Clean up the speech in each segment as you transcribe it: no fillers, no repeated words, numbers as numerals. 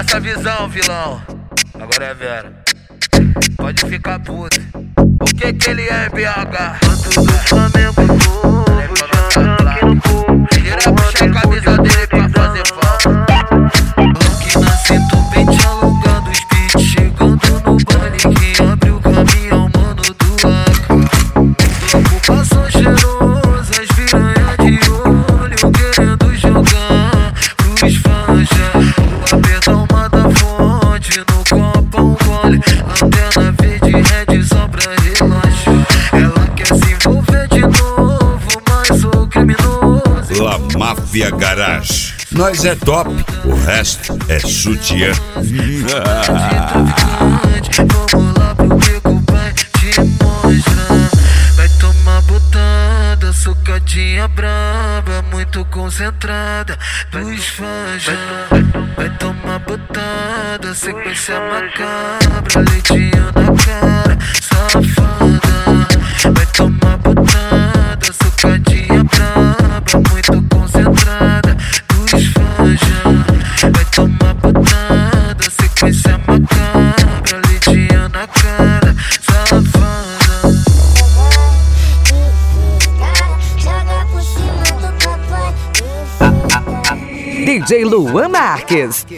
essa visão, vilão. Agora é Vera. Pode ficar puto. O que que ele é, BH? Santo do Flamengo novo, jogando aqui no povo. Tira puxa a camisa dele pra fazer falta. Aqui na cinto, pente alongado, os beats chegando no baile. Quem abre o caminhão, mano do AK. Ocupação cheirosa, as piranha de olho, querendo jogar pros fãs já. O apertão manda fonte, no copo um gole. Antena verde, red só pra relaxar. Ela quer se envolver de novo, mas sou criminoso. La Máfia Garage. Nós é top, o resto é sutiã. Vamos lá pro beco, vai te mostrar. Vai tomar botada, socadinha braba, muito concentrada dos fãs já. Vai tomar botada, sequência macabra, leitinho na cara, safada. Vai tomar botada, socadinha braba, muito concentrada dos fãs já. Vai tomar botada, sequência macabra, leitinho na cara, safada. DJ Luan Marques.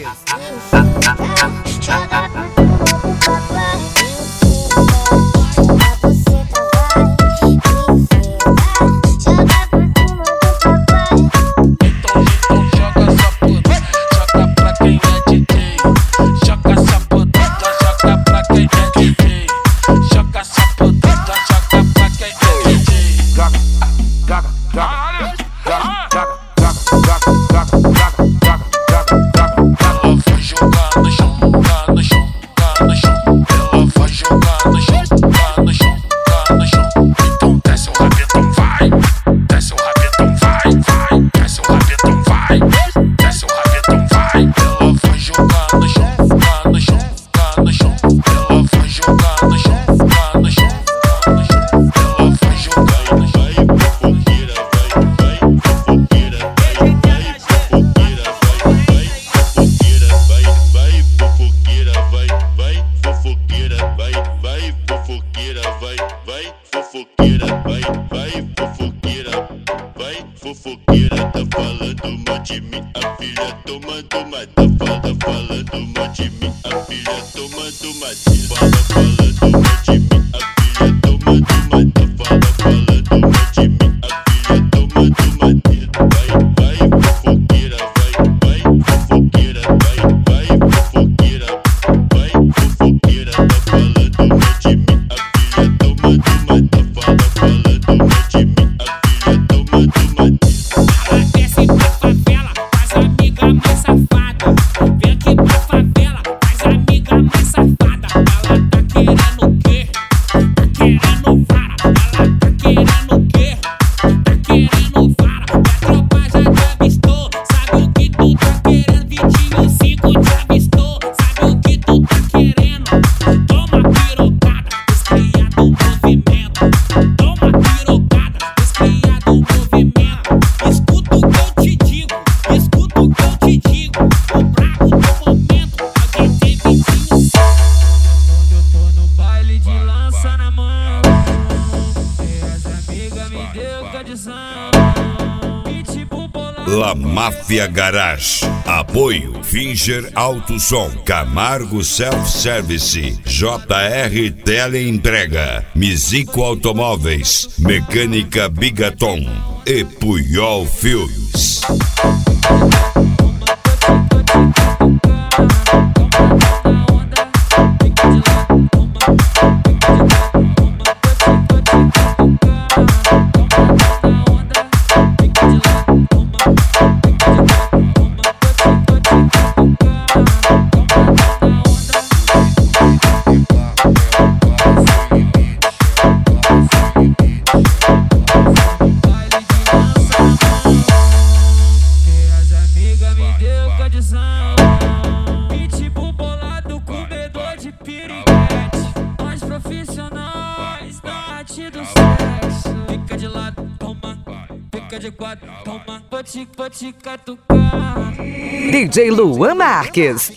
La Máfia Garage. Apoio Finger Auto Som, Camargo Self Service, JR Teleentrega, Mizico Automóveis, Mecânica Bigaton e Puyol Filmes. Fica de quatro, toma, vou te catucar. DJ Luan Marques.